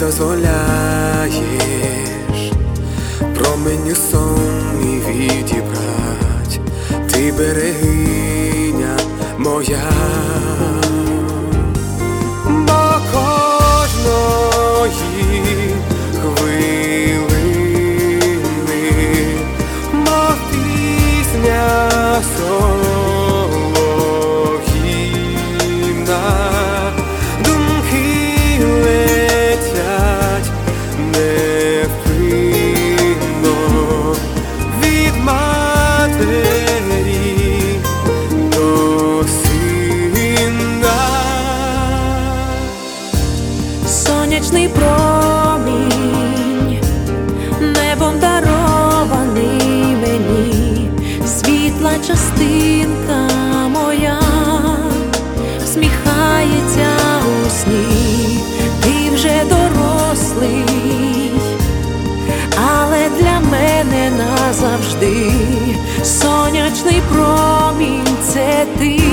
дозволяєш променю сон мій відібрать, ти берегиня моя, бо кожної хвилини, мов пісня солов'їна, думки летять невпинно від матері до сина. Сонячний промінь, небом дарований мені, світла частинка моя, всміхається у сні. Ти вже дорослий, але для мене назавжди. Сонячний промінь — це ти.